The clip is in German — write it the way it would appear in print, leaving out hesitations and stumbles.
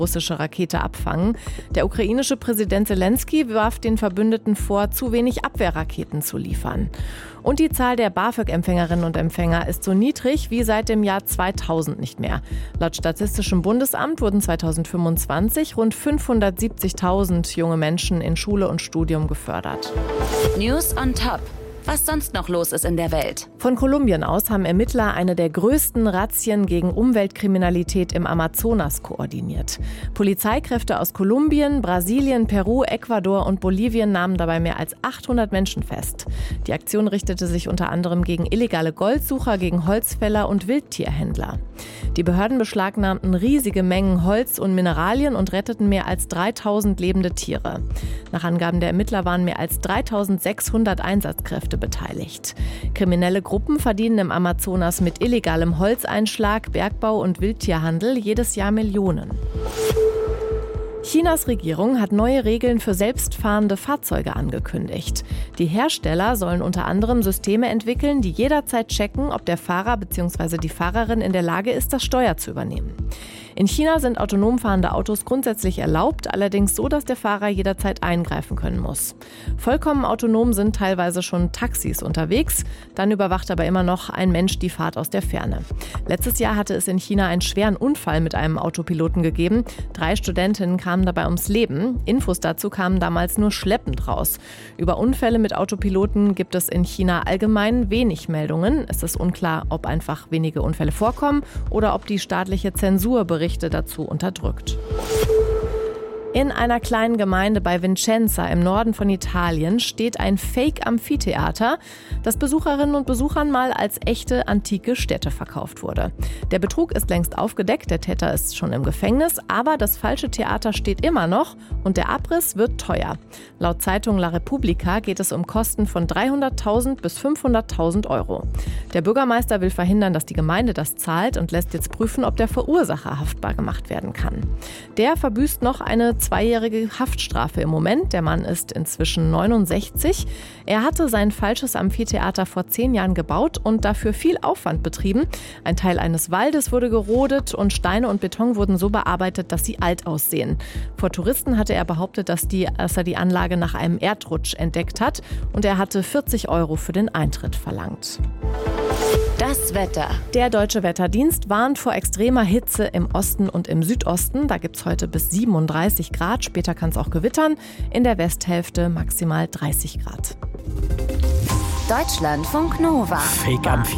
russische Rakete abfangen. Der ukrainische Präsident Selenskyj warf den Verbündeten vor, zu wenig Abwehrraketen zu liefern. Und die Zahl der BAföG-Empfängerinnen und Empfänger ist so niedrig wie seit dem Jahr 2000 nicht mehr. Laut Statistischem Bundesamt wurden 2025 rund 570.000 junge Menschen in Schule und Studium gefördert. News on Top. Was sonst noch los ist in der Welt. Von Kolumbien aus haben Ermittler eine der größten Razzien gegen Umweltkriminalität im Amazonas koordiniert. Polizeikräfte aus Kolumbien, Brasilien, Peru, Ecuador und Bolivien nahmen dabei mehr als 800 Menschen fest. Die Aktion richtete sich unter anderem gegen illegale Goldsucher, gegen Holzfäller und Wildtierhändler. Die Behörden beschlagnahmten riesige Mengen Holz und Mineralien und retteten mehr als 3000 lebende Tiere. Nach Angaben der Ermittler waren mehr als 3600 Einsatzkräfte beteiligt. Kriminelle Gruppen verdienen im Amazonas mit illegalem Holzeinschlag, Bergbau und Wildtierhandel jedes Jahr Millionen. Chinas Regierung hat neue Regeln für selbstfahrende Fahrzeuge angekündigt. Die Hersteller sollen unter anderem Systeme entwickeln, die jederzeit checken, ob der Fahrer bzw. die Fahrerin in der Lage ist, das Steuer zu übernehmen. In China sind autonom fahrende Autos grundsätzlich erlaubt, allerdings so, dass der Fahrer jederzeit eingreifen können muss. Vollkommen autonom sind teilweise schon Taxis unterwegs, dann überwacht aber immer noch ein Mensch die Fahrt aus der Ferne. Letztes Jahr hatte es in China einen schweren Unfall mit einem Autopiloten gegeben. 3 Studentinnen kamen dabei ums Leben. Infos dazu kamen damals nur schleppend raus. Über Unfälle mit Autopiloten gibt es in China allgemein wenig Meldungen. Es ist unklar, ob einfach wenige Unfälle vorkommen oder ob die staatliche Zensur Berichte dazu unterdrückt. In einer kleinen Gemeinde bei Vicenza im Norden von Italien steht ein Fake-Amphitheater, das Besucherinnen und Besuchern mal als echte antike Stätte verkauft wurde. Der Betrug ist längst aufgedeckt, der Täter ist schon im Gefängnis, aber das falsche Theater steht immer noch und der Abriss wird teuer. Laut Zeitung La Repubblica geht es um Kosten von 300.000 bis 500.000 Euro. Der Bürgermeister will verhindern, dass die Gemeinde das zahlt und lässt jetzt prüfen, ob der Verursacher haftbar gemacht werden kann. Der verbüßt noch eine 2-jährige Haftstrafe im Moment. Der Mann ist inzwischen 69. Er hatte sein falsches Amphitheater vor 10 Jahren gebaut und dafür viel Aufwand betrieben. Ein Teil eines Waldes wurde gerodet und Steine und Beton wurden so bearbeitet, dass sie alt aussehen. Vor Touristen hatte er behauptet, dass er die Anlage nach einem Erdrutsch entdeckt hat und er hatte 40 Euro für den Eintritt verlangt. Das Wetter. Der Deutsche Wetterdienst warnt vor extremer Hitze im Osten und im Südosten. Da gibt es heute bis 37 Grad. Später kann es auch gewittern. In der Westhälfte maximal 30 Grad. Deutschlandfunk Nova. Fake